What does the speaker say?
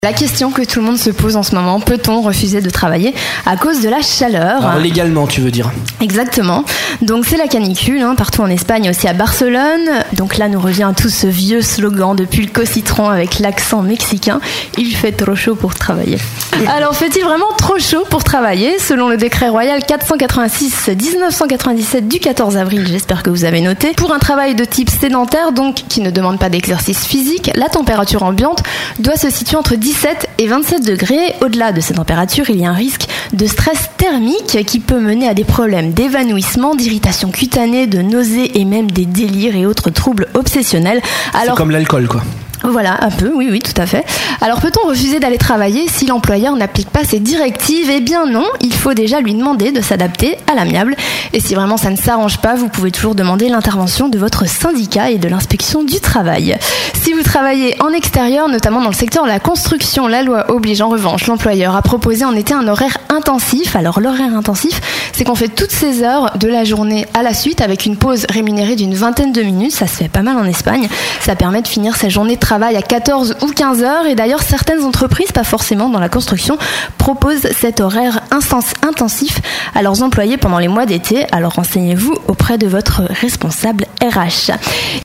La question que tout le monde se pose en ce moment, peut-on refuser de travailler à cause de la chaleur ? Alors, légalement, tu veux dire ? Exactement. Donc c'est la canicule, partout en Espagne, aussi à Barcelone. Donc là nous revient tout ce vieux slogan de Pulco Citron avec l'accent mexicain. Il fait trop chaud pour travailler. Alors fait-il vraiment trop chaud pour travailler ? Selon le décret royal 486-1997 du 14 avril, j'espère que vous avez noté, pour un travail de type sédentaire, donc qui ne demande pas d'exercice physique, la température ambiante doit se situer entre 17 et 27 degrés. Au-delà de ces températures, il y a un risque de stress thermique qui peut mener à des problèmes d'évanouissement, d'irritation cutanée, de nausées et même des délires et autres troubles obsessionnels. Alors, c'est comme l'alcool, quoi. Voilà, un peu, oui, tout à fait. Alors peut-on refuser d'aller travailler si l'employeur n'applique pas ses directives ? Eh bien non, il faut déjà lui demander de s'adapter à l'amiable. Et si vraiment ça ne s'arrange pas, vous pouvez toujours demander l'intervention de votre syndicat et de l'inspection du travail. Si vous travaillez en extérieur, notamment dans le secteur de la construction, la loi oblige en revanche l'employeur à proposer en été un horaire intensif. Alors l'horaire intensif, c'est qu'on fait toutes ces heures de la journée à la suite avec une pause rémunérée d'une 20aine de minutes. Ça se fait pas mal en Espagne. Ça permet de finir sa journée de travail à 14 ou 15 heures. Et d'ailleurs, certaines entreprises, pas forcément dans la construction, proposent cet horaire intensif à leurs employés pendant les mois d'été. Alors renseignez-vous auprès de votre responsable RH.